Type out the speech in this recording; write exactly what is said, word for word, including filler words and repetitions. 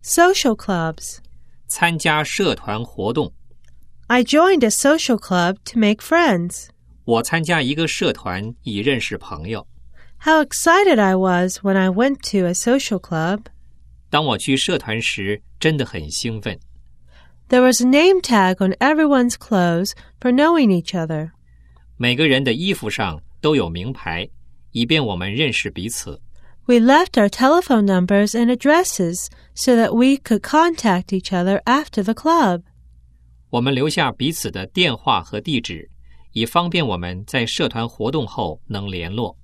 Social clubs. 参加社团活动。 I joined a social club to make friends. 我参加一个社团以认识朋友。 How excited I was when I went to a social club. 当我去社团时，真的很兴奋。 There was a name tag on everyone's clothes for knowing each other. 每个人的衣服上都有名牌，以便我们认识彼此。 We left our telephone numbers and addresses so that we could contact each other after the club. 我们留下彼此的电话和地址，以方便我们在社团活动后能联络。